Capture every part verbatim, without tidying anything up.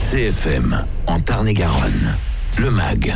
C F M, en Tarn-et-Garonne, le M A G.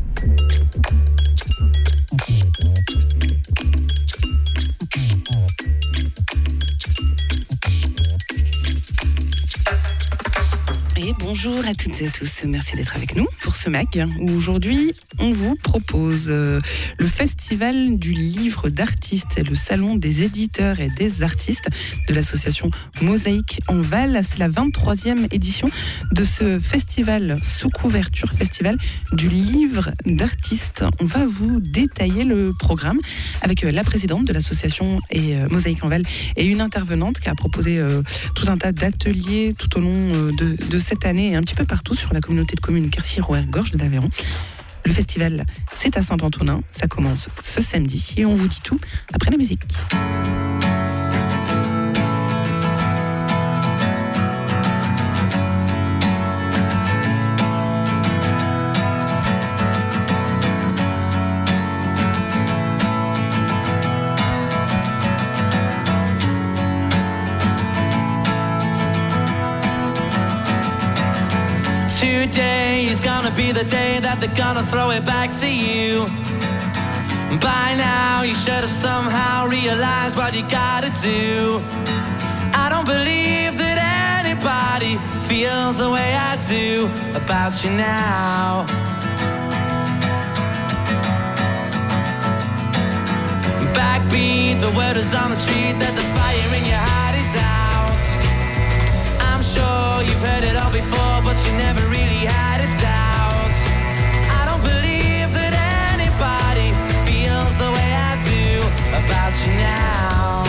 Et bonjour à toutes et à tous, merci d'être avec nous pour ce M A G où aujourd'hui on vous propose euh, le festival du livre d'artistes et le salon des éditeurs et des artistes de l'association Mosaïque en Val. C'est la vingt-troisième édition de ce festival sous couverture, festival du livre d'artistes. On va vous détailler le programme avec euh, la présidente de l'association et euh, Mosaïque en Val et une intervenante qui a proposé euh, tout un tas d'ateliers tout au long euh, de, de cette année et un petit peu partout sur la communauté de communes Quercy-Rouergue-Gorge de l'Aveyron. Le festival, c'est à Saint-Antonin, ça commence ce samedi et on vous dit tout après la musique. Today is gonna be the day that they're gonna throw it back to you. By now you should have somehow realized what you gotta do. I don't believe that anybody feels the way I do about you now. Backbeat, the word is on the street that the fire in your heart is out. I'm sure you've heard it all before, but you never really had a doubt. I don't believe that anybody feels the way I do about you now.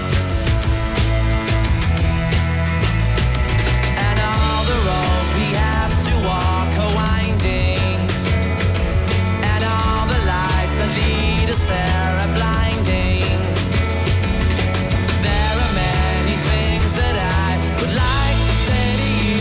And all the roads we have to walk are winding, and all the lights that lead us there are blinding. There are many things that I would like to say to you.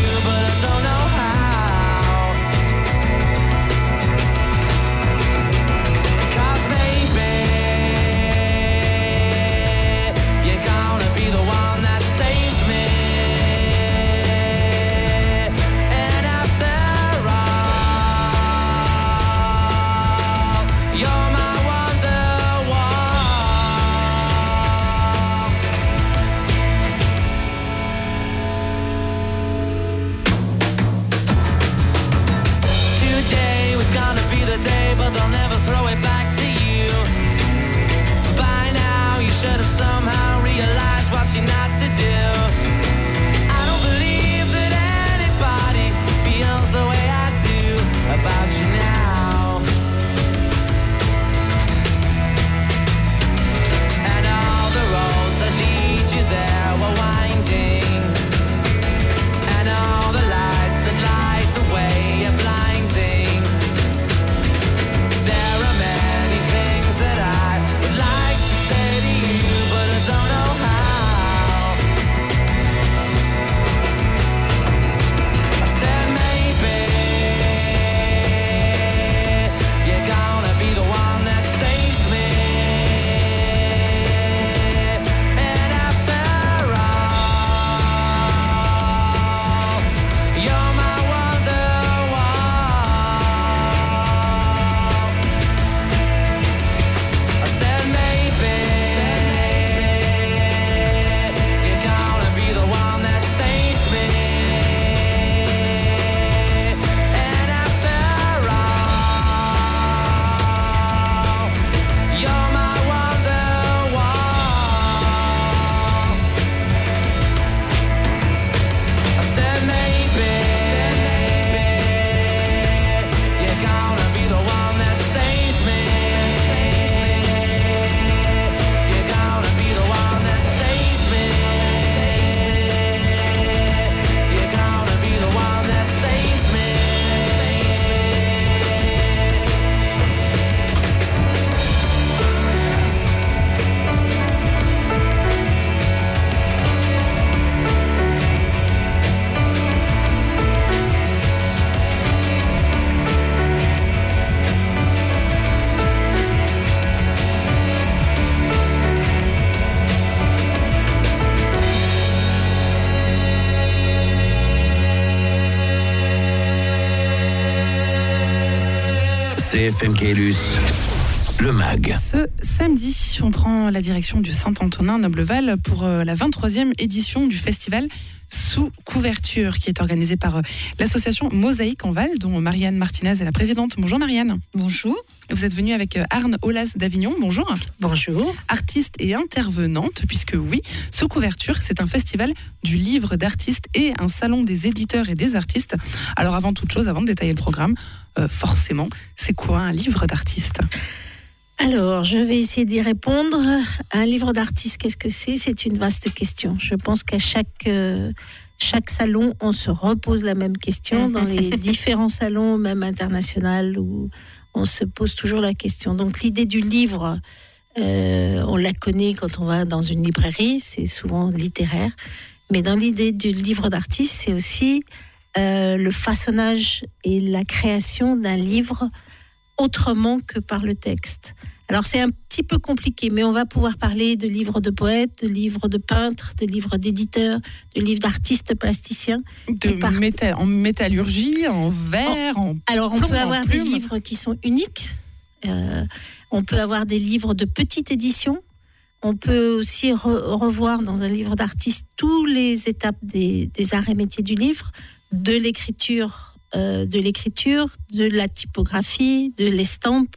C F M Caylus, le mag. Ce samedi, on prend la direction du Saint-Antonin-Nobleval pour la vingt-troisième édition du festival Sous couverture, qui est organisé par l'association Mosaïque en Val, dont Marianne Martinez est la présidente. Bonjour Marianne. Bonjour. Vous êtes venue avec Arne Aulas d'Avignon. Bonjour. Bonjour. Artiste et intervenante, puisque oui, Sous couverture, c'est un festival du livre d'artistes et un salon des éditeurs et des artistes. Alors avant toute chose, avant de détailler le programme, euh, forcément, c'est quoi un livre d'artiste ? Alors, je vais essayer d'y répondre. Un livre d'artiste, qu'est-ce que c'est ? C'est une vaste question. Je pense qu'à chaque, euh, chaque salon, on se repose la même question. Dans les différents salons, même internationaux, où on se pose toujours la question. Donc, l'idée du livre, euh, on la connaît quand on va dans une librairie, c'est souvent littéraire. Mais dans l'idée du livre d'artiste, c'est aussi euh, le façonnage et la création d'un livre autrement que par le texte. Alors c'est un petit peu compliqué, mais on va pouvoir parler de livres de poètes, de livres de peintres, de livres d'éditeurs, de livres d'artistes plasticiens. De partent... métal, en métallurgie, en verre, en, en Alors on plomb, peut avoir des plume. livres qui sont uniques, euh, on peut avoir des livres de petite édition, on peut aussi re- revoir dans un livre d'artiste toutes les étapes des, des arts et métiers du livre, de l'écriture Euh, de l'écriture, de la typographie, de l'estampe,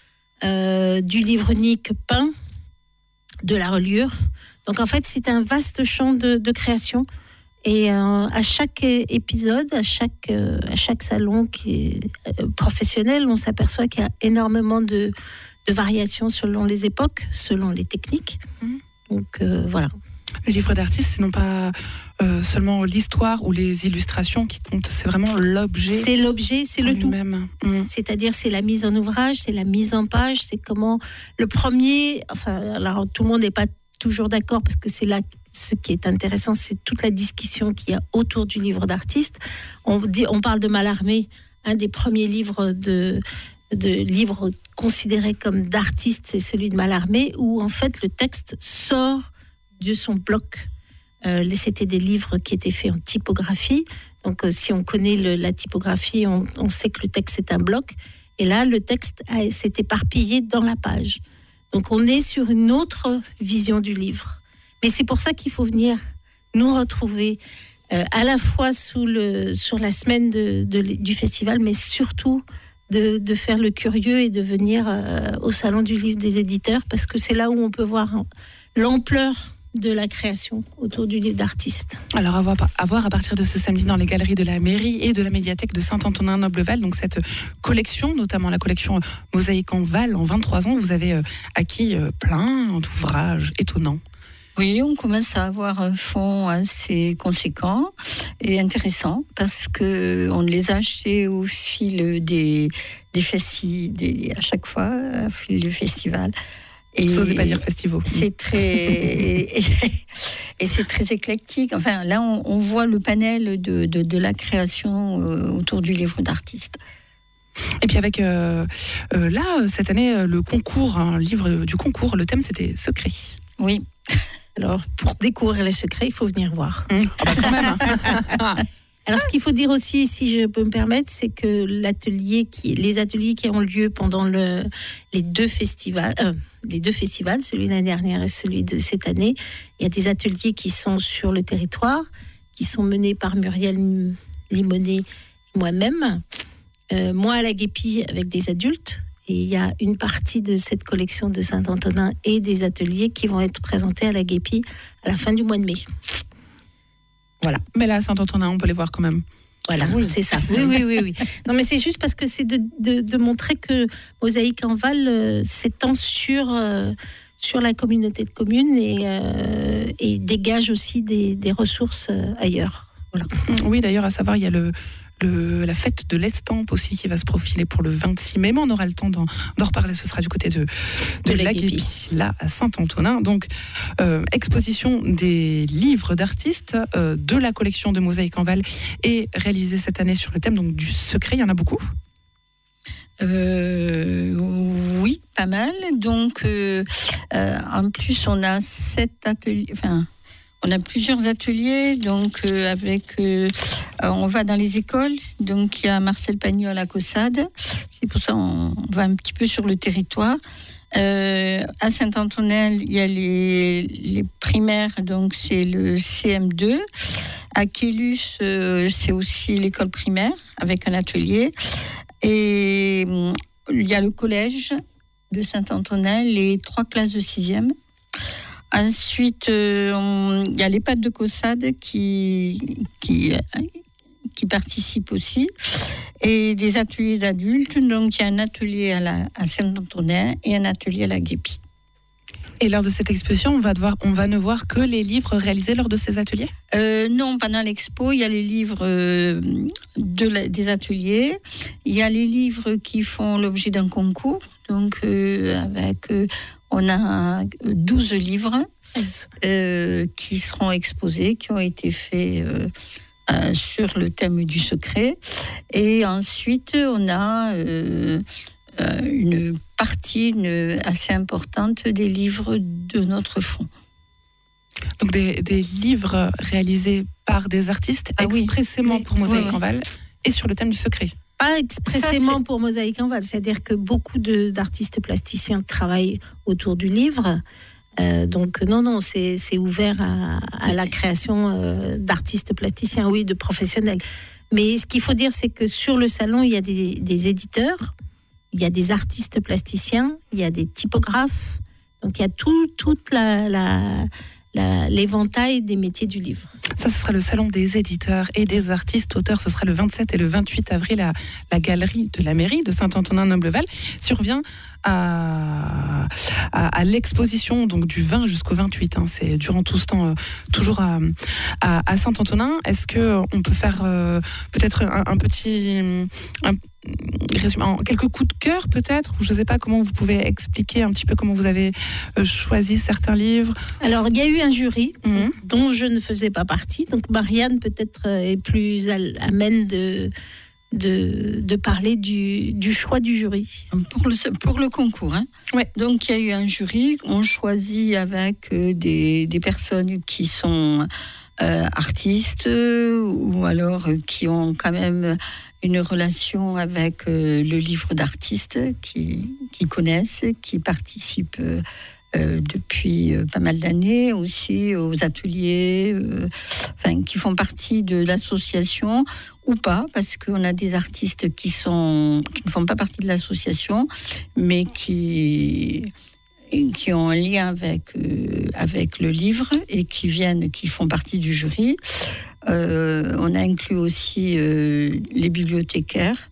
euh, du livre unique peint, de la reliure. Donc en fait, c'est un vaste champ de, de création. Et euh, à chaque épisode, à chaque, euh, à chaque salon qui est euh, professionnel, on s'aperçoit qu'il y a énormément de, de variations selon les époques, selon les techniques. Mmh. Donc euh, voilà. Le livre d'artiste, c'est non pas euh, seulement l'histoire ou les illustrations qui comptent, c'est vraiment l'objet. C'est l'objet, c'est le lui-même. tout. Mmh. C'est-à-dire, c'est la mise en ouvrage, c'est la mise en page, c'est comment le premier. Enfin, alors tout le monde n'est pas toujours d'accord parce que c'est là ce qui est intéressant, c'est toute la discussion qu'il y a autour du livre d'artiste. On dit, on parle de Mallarmé, un des premiers livres de. de livres considérés comme d'artistes, c'est celui de Mallarmé, où en fait le texte sort de son bloc. Euh, c'était des livres qui étaient faits en typographie. Donc, euh, si on connaît le, la typographie, on, on sait que le texte est un bloc. Et là, le texte a, s'est éparpillé dans la page. Donc, on est sur une autre vision du livre. Mais c'est pour ça qu'il faut venir nous retrouver euh, à la fois sous le, sur la semaine de, de, du festival, mais surtout de, de faire le curieux et de venir euh, au Salon du Livre des Éditeurs, parce que c'est là où on peut voir l'ampleur de la création autour du livre d'artiste. Alors à voir, à voir à partir de ce samedi dans les galeries de la mairie et de la médiathèque de Saint-Antonin-Nobleval, donc cette collection, notamment la collection Mosaïque en Val, en vingt-trois ans, vous avez euh, acquis euh, plein d'ouvrages étonnants. Oui, on commence à avoir un fonds assez conséquent et intéressant parce que on les a achetés au fil des des festivals, des, à chaque fois, au fil du festival. Et vous n'osez pas dire festivaux. C'est très et, et c'est très éclectique. Enfin, là, on, on voit le panel de, de, de la création euh, autour du livre d'artiste. Et puis avec euh, euh, là cette année le concours, un livre du concours, le thème c'était secret. Oui. Alors pour découvrir les secrets, il faut venir voir. Mmh. Ah bah quand même. Hein. Alors, ce qu'il faut dire aussi, si je peux me permettre, c'est que l'atelier qui, les ateliers qui ont lieu pendant le, les deux festivals, euh, les deux festivals, celui de l'année dernière et celui de cette année, il y a des ateliers qui sont sur le territoire, qui sont menés par Muriel Limonet et moi-même, euh, moi à la Guépie avec des adultes. Et il y a une partie de cette collection de Saint-Antonin et des ateliers qui vont être présentés à la Guépie à la fin du mois de mai. Voilà. Mais là, à Saint-Antonin, on peut les voir quand même. Voilà, oui. C'est ça. Oui, oui, oui, oui. Non, mais c'est juste parce que c'est de, de, de montrer que Mosaïque en Val euh, s'étend sur, euh, sur la communauté de communes et, euh, et dégage aussi des, des ressources euh, ailleurs. Voilà. Oui, d'ailleurs, à savoir, il y a le... Le, la fête de l'estampe aussi qui va se profiler pour le vingt-six mai, mais on aura le temps d'en, d'en reparler, ce sera du côté de, de, de la Guépie, là à Saint-Antonin. Donc, euh, exposition des livres d'artistes euh, de la collection de Mosaïque en Val est réalisée cette année sur le thème donc, du secret. Il y en a beaucoup euh, Oui, pas mal. Donc, euh, euh, en plus, on a sept ateliers... Enfin, on a plusieurs ateliers, donc euh, avec, euh, on va dans les écoles, donc il y a Marcel Pagnol à Caussade, c'est pour ça qu'on va un petit peu sur le territoire. Euh, à Saint-Antonel, il y a les, les primaires, donc c'est le C M deux. À Quélus, euh, c'est aussi l'école primaire avec un atelier. Et euh, il y a le collège de Saint-Antonel, les trois classes de sixième. Ensuite, euh, on, il y a les Pattes de Caussade qui, qui, qui participent aussi. Et des ateliers d'adultes. Donc, il y a un atelier à, la, à Saint-Antonin et un atelier à la Guépie. Et lors de cette exposition, on va, devoir, on va ne voir que les livres réalisés lors de ces ateliers ? euh, Non, pendant l'expo, il y a les livres euh, de la, des ateliers. Il y a les livres qui font l'objet d'un concours. Donc, euh, avec, euh, on a douze livres euh, qui seront exposés, qui ont été faits euh, euh, sur le thème du secret. Et ensuite, on a euh, euh, une partie une, assez importante des livres de notre fonds. Donc des, des livres réalisés par des artistes ah, expressément oui. pour Mosaïque oui. en Val et sur le thème du secret. Pas expressément Ça, pour Mosaïque en Val, c'est-à-dire que beaucoup de, d'artistes plasticiens travaillent autour du livre. Euh, donc non, non, c'est, c'est ouvert à, à la création euh, d'artistes plasticiens, oui, de professionnels. Mais ce qu'il faut dire, c'est que sur le salon, il y a des, des éditeurs, il y a des artistes plasticiens, il y a des typographes. Donc il y a tout, toute la, la, la, l'éventail des métiers du livre. Ça, ce sera le salon des éditeurs et des artistes auteurs. Ce sera le vingt-sept et le vingt-huit avril à la galerie de la mairie de Saint-Antonin-Nobleval. Survient à, à, à l'exposition donc du vingt jusqu'au vingt-huit. Hein, c'est durant tout ce temps, euh, toujours à, à, à Saint-Antonin. Est-ce qu'on peut faire euh, peut-être un, un petit un, résumé, en quelques coups de cœur peut-être, ou je ne sais pas comment vous pouvez expliquer un petit peu comment vous avez euh, choisi certains livres. Alors il y a eu un jury mmh. dont je ne faisais pas partie, donc Marianne peut-être est plus amène de De, de parler du, du choix du jury. Pour le, pour le concours. Hein. Ouais. Donc, il y a eu un jury. On choisit avec des, des personnes qui sont euh, artistes ou alors qui ont quand même une relation avec euh, le livre d'artistes, qui, qui connaissent, qui participent euh, Euh, depuis euh, pas mal d'années, aussi aux ateliers, euh, enfin, qui font partie de l'association ou pas, parce qu'on a des artistes qui, sont, qui ne font pas partie de l'association, mais qui, qui ont un lien avec, euh, avec le livre et qui viennent, qui font partie du jury. Euh, on a inclus aussi euh, les bibliothécaires.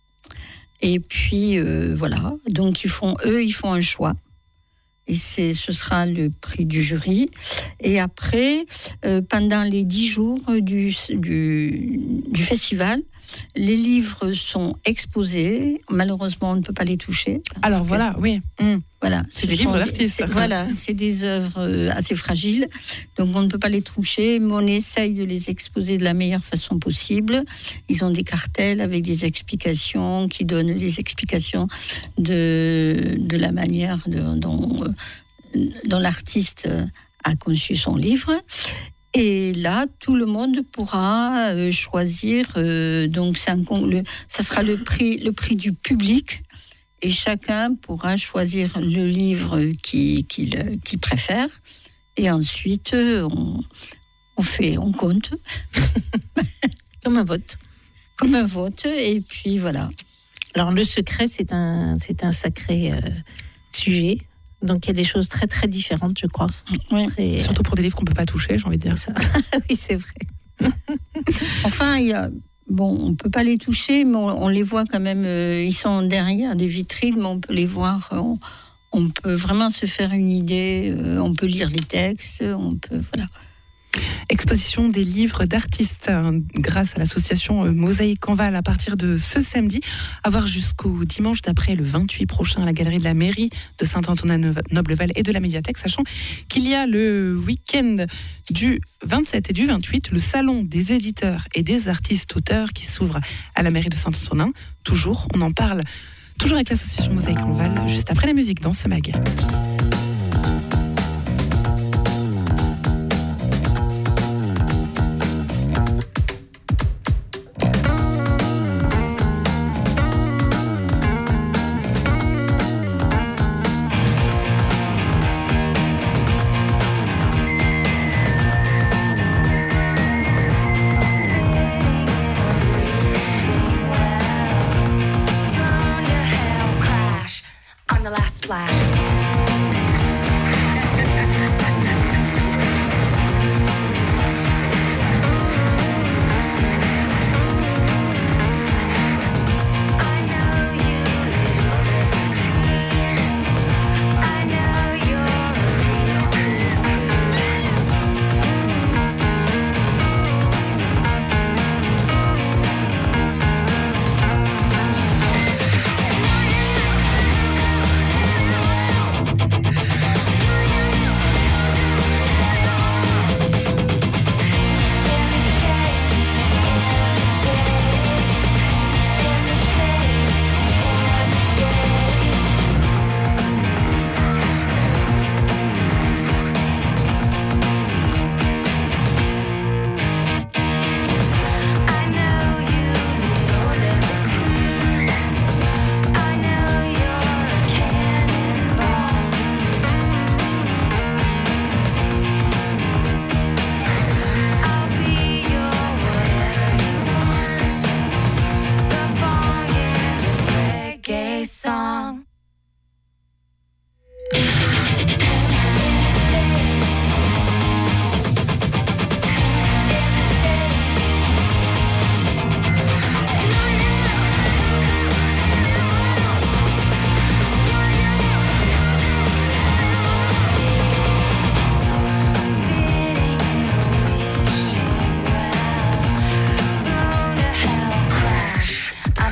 Et puis, euh, voilà. Donc, ils font, eux, ils font un choix. Et c'est, ce sera le prix du jury. Et après, euh, pendant les dix jours du, du, du festival, les livres sont exposés. Malheureusement, on ne peut pas les toucher. Alors voilà, oui. Mmh. Voilà, c'est des livres d'artistes. C'est, voilà, c'est des œuvres assez fragiles, donc on ne peut pas les toucher, mais on essaye de les exposer de la meilleure façon possible. Ils ont des cartels avec des explications, qui donnent des explications de, de la manière de, dont, dont l'artiste a conçu son livre. Et là, tout le monde pourra euh, choisir. Euh, donc, c'est un, le, ça sera le prix, le prix du public. Et chacun pourra choisir le livre qu'il, qu'il, qu'il préfère. Et ensuite, on, on fait, on compte. Comme un vote. Comme un vote. Et puis, voilà. Alors, le secret, c'est un, c'est un sacré euh, sujet. Donc, il y a des choses très, très différentes, je crois. Oui. Très, Surtout pour des livres qu'on ne peut pas toucher, j'ai envie de dire. Ça. Oui, c'est vrai. Enfin, il y a... Bon, on ne peut pas les toucher, mais on, on les voit quand même. Euh, ils sont derrière des vitrines, mais on peut les voir. On, on peut vraiment se faire une idée. Euh, on peut lire les textes. On peut, voilà. Exposition des livres d'artistes hein, grâce à l'association euh, Mosaïque en Val à partir de ce samedi, à voir jusqu'au dimanche d'après le vingt-huit prochain à la galerie de la mairie de Saint-Antonin-Nobleval et de la médiathèque, sachant qu'il y a le week-end du vingt-sept et du vingt-huit, le salon des éditeurs et des artistes auteurs qui s'ouvre à la mairie de Saint-Antonin. Toujours, on en parle toujours avec l'association Mosaïque en Val, juste après la musique dans ce mag.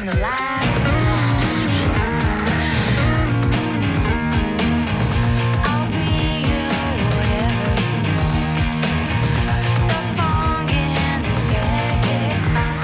the last time. I'll be here wherever you want. The funk in this reggae sound.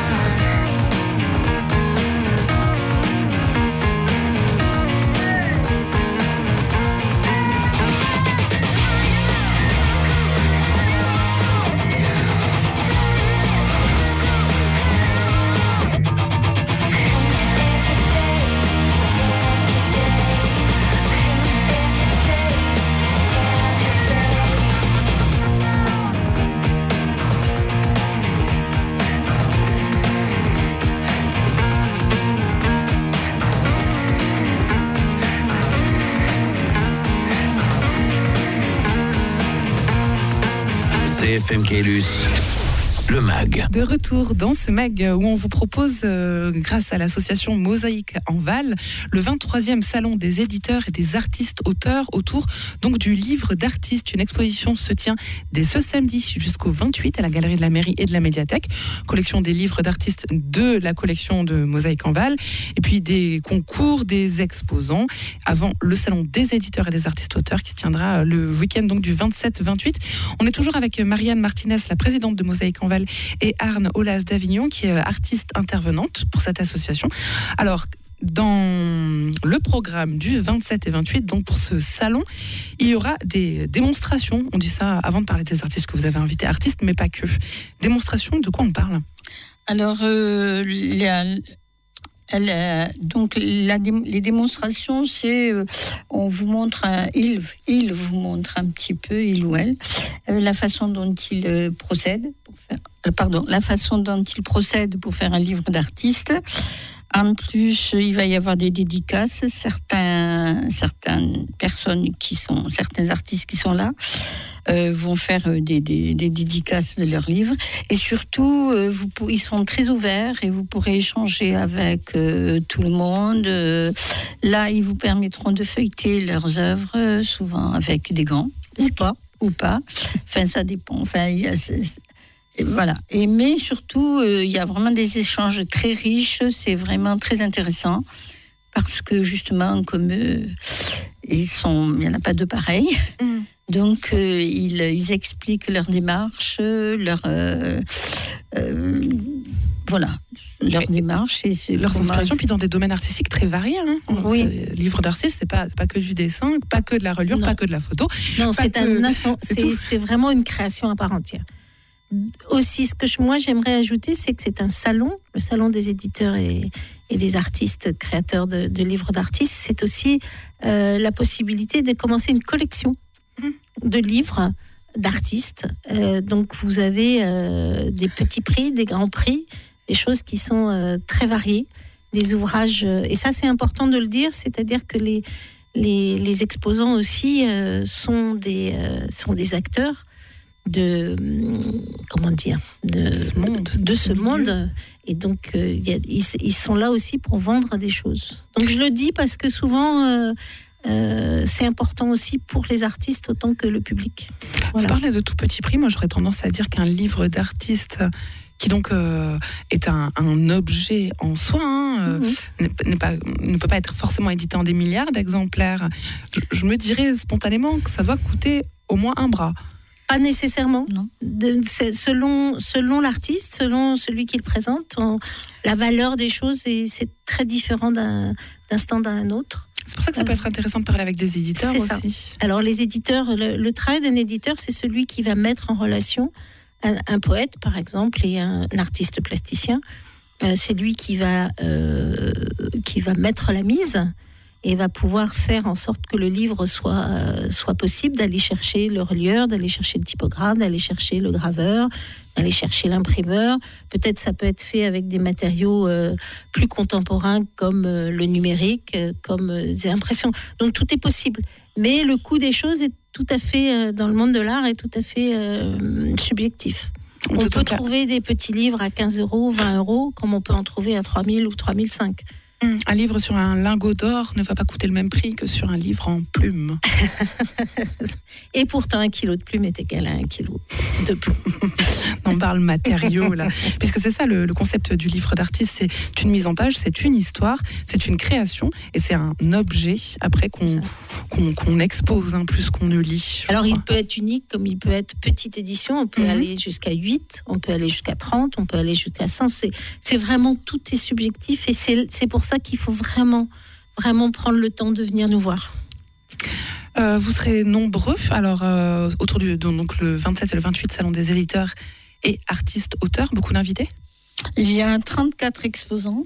C F M Caylus, le mag. De retour dans ce mag où on vous propose, euh, grâce à l'association Mosaïque en Val, le vingt-troisième salon des éditeurs et des artistes auteurs autour donc du livre d'artistes. Une exposition se tient dès ce samedi jusqu'au vingt-huit à la galerie de la mairie et de la médiathèque. Collection des livres d'artistes de la collection de Mosaïque en Val et puis des concours, des exposants avant le salon des éditeurs et des artistes auteurs qui se tiendra le week-end donc du vingt-sept vingt-huit. On est toujours avec Marianne Martinez, la présidente de Mosaïque en Val, et Arne Aulas d'Avignon, qui est artiste intervenante pour cette association. Alors, dans le programme du vingt-sept et vingt-huit, donc pour ce salon, il y aura des démonstrations. On dit ça avant de parler des artistes que vous avez invités, artistes, mais pas que. Démonstrations, de quoi on parle ? Alors, euh, la, la, donc la, les démonstrations, c'est euh, on vous montre, un, il, il vous montre un petit peu, il ou elle, euh, la façon dont il euh, procède, pour faire, euh, pardon, la façon dont il procède pour faire un livre d'artiste. En plus, il va y avoir des dédicaces, certains, certaines personnes qui sont, certains artistes qui sont là. Euh, vont faire des, des, des dédicaces de leurs livres et surtout euh, vous, ils sont très ouverts et vous pourrez échanger avec euh, tout le monde. Euh, là, ils vous permettront de feuilleter leurs œuvres, euh, souvent avec des gants ou pas, ou pas. Enfin, ça dépend. Enfin, il y a, c'est, c'est, voilà. Et mais surtout, euh, il y a vraiment des échanges très riches. C'est vraiment très intéressant parce que justement, comme euh, ils sont, il n'y en a pas deux pareils. Mm. Donc, euh, ils, ils expliquent leur démarche, leur euh, euh, voilà, leur et démarche et c'est leurs inspirations, puis dans des domaines artistiques très variés. Hein. Oui. Livre d'artiste, c'est pas c'est pas que du dessin, pas que de la reliure, non. Pas que de la photo. Non, c'est que, un c'est, c'est, c'est vraiment une création à part entière. Aussi, ce que je, moi j'aimerais ajouter, c'est que c'est un salon, le salon des éditeurs et, et des artistes créateurs de, de livres d'artistes. C'est aussi euh, la possibilité de commencer une collection de livres d'artistes. Euh, donc vous avez euh, des petits prix, des grands prix, des choses qui sont euh, très variées, des ouvrages. Euh, et ça c'est important de le dire, c'est-à-dire que les, les, les exposants aussi euh, sont, des, euh, sont des acteurs de, comment dire, de, de ce monde. De ce monde. Et donc euh, y a, ils, ils sont là aussi pour vendre des choses. Donc je le dis parce que souvent... Euh, Euh, c'est important aussi pour les artistes autant que le public. Voilà. Vous parlez de tout petit prix, moi j'aurais tendance à dire qu'un livre d'artiste qui donc euh, est un, un objet en soi, hein, mm-hmm. euh, n'est pas, ne peut pas être forcément édité en des milliards d'exemplaires. Je, je me dirais spontanément que ça doit coûter au moins un bras. Pas nécessairement. Non. De, c'est selon, selon l'artiste, selon celui qui le présente, on, la valeur des choses, est, c'est très différent d'un, d'un stand à un autre. C'est pour ça que ça peut être intéressant de parler avec des éditeurs c'est aussi. Ça. Alors les éditeurs, le, le travail d'un éditeur, c'est celui qui va mettre en relation un, un poète, par exemple, et un, un artiste plasticien. Euh, c'est lui qui va, euh, qui va mettre la mise et va pouvoir faire en sorte que le livre soit, euh, soit possible, d'aller chercher le relieur, d'aller chercher le typographe, d'aller chercher le graveur, d'aller chercher l'imprimeur. Peut-être ça peut être fait avec des matériaux euh, plus contemporains comme euh, le numérique, euh, comme euh, des impressions. Donc tout est possible. Mais le coût des choses est tout à fait, euh, dans le monde de l'art, est tout à fait euh, subjectif. On peut trouver des petits livres à quinze euros, vingt euros, comme on peut en trouver à trois mille ou trois mille cinq. Hum, Un livre sur un lingot d'or ne va pas coûter le même prix que sur un livre en plumes. Et pourtant, un kilo de plume est égal à un kilo de plume. On parle matériaux là, puisque c'est ça le, le concept du livre d'artiste, c'est une mise en page, c'est une histoire, c'est une création et c'est un objet après qu'on qu'on qu'on expose hein, plus qu'on ne lit. je Alors, il crois. peut être unique, comme il peut être petite édition. On peut Mhm. aller jusqu'à huit, on peut aller jusqu'à trente, on peut aller jusqu'à cent. C'est, c'est vraiment, tout est subjectif. Et c'est, c'est pour ça qu'il faut vraiment, vraiment prendre le temps de venir nous voir. Euh, vous serez nombreux, alors euh, autour du donc le vingt-sept et le vingt-huit salon des éditeurs et artistes auteurs, beaucoup d'invités. Il y a trente-quatre exposants.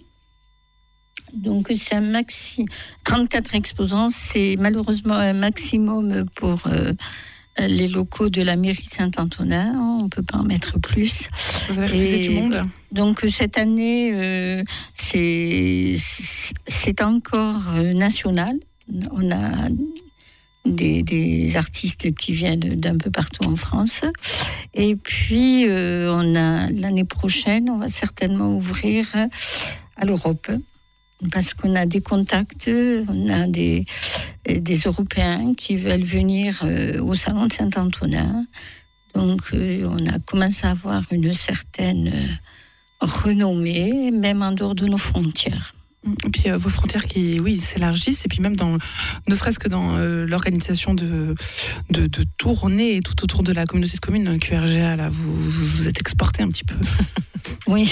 Donc c'est un maxi. trente-quatre exposants, c'est malheureusement un maximum pour euh, les locaux de la mairie Saint-Antonin. On ne peut pas en mettre plus. Vous avez refusé Et du monde. Donc cette année, euh, c'est, c'est encore euh, national. On a des, des artistes qui viennent d'un peu partout en France. Et puis, euh, on a l'année prochaine, on va certainement ouvrir à l'Europe. Parce qu'on a des contacts, on a des, des Européens qui veulent venir euh, au Salon de Saint-Antonin. Donc, euh, on a commencé à avoir une certaine euh, renommée, même en dehors de nos frontières. Et puis euh, vos frontières qui, oui, s'élargissent, et puis même dans, ne serait-ce que dans euh, l'organisation de, de, de tournées tout autour de la communauté de communes Q R G A, là, vous, vous, vous êtes exporté un petit peu. Oui,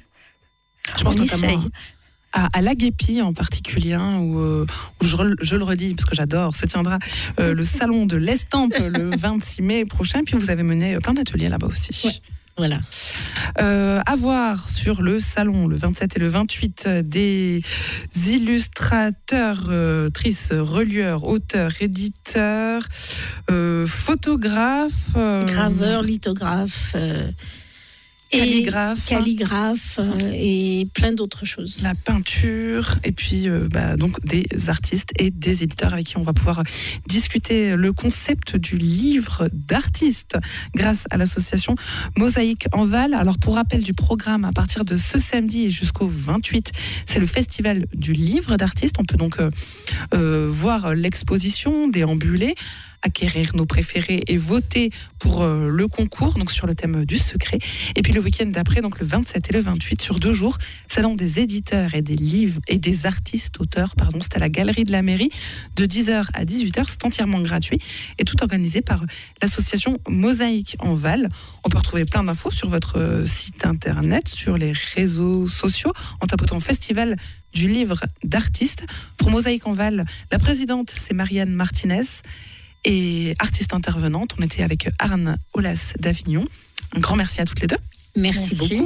Je pense on notamment essaye. à, à l'Aguépi en particulier, hein, où, euh, où je, re- je le redis, parce que j'adore, se tiendra euh, le salon de l'Estampe le vingt-six mai prochain, puis vous avez mené euh, plein d'ateliers là-bas aussi. Ouais. Voilà. Euh, à voir sur le salon le vingt-sept et le vingt-huit des illustrateurs, euh, trices, relieurs, auteurs, éditeurs, euh, photographes, euh, Graveur, lithographe, euh, et calligraphes, calligraphe euh, et plein d'autres choses. la peinture, et puis euh, bah, donc des artistes et des éditeurs avec qui on va pouvoir discuter le concept du livre d'artiste grâce à l'association Mosaïque Enval. Alors pour rappel du programme, à partir de ce samedi et jusqu'au vingt-huit, c'est le festival du livre d'artiste. On peut donc euh, euh, voir l'exposition, déambuler, acquérir nos préférés et voter pour euh, le concours, donc sur le thème du secret. Et puis le week-end d'après, donc le vingt-sept et le vingt-huit, sur deux jours, salon des éditeurs et des livres et des artistes auteurs, pardon, c'est à la galerie de la mairie de dix heures à dix-huit heures, c'est entièrement gratuit et tout organisé par l'association Mosaïque Enval. On peut retrouver plein d'infos sur votre euh, site internet, sur les réseaux sociaux, en tapotant Festival du livre d'artistes. Pour Mosaïque Enval, la présidente, c'est Marianne Martinez. Et artiste intervenante, on était avec Arne Aulas d'Avignon. Un grand merci à toutes les deux. Merci, Merci. beaucoup.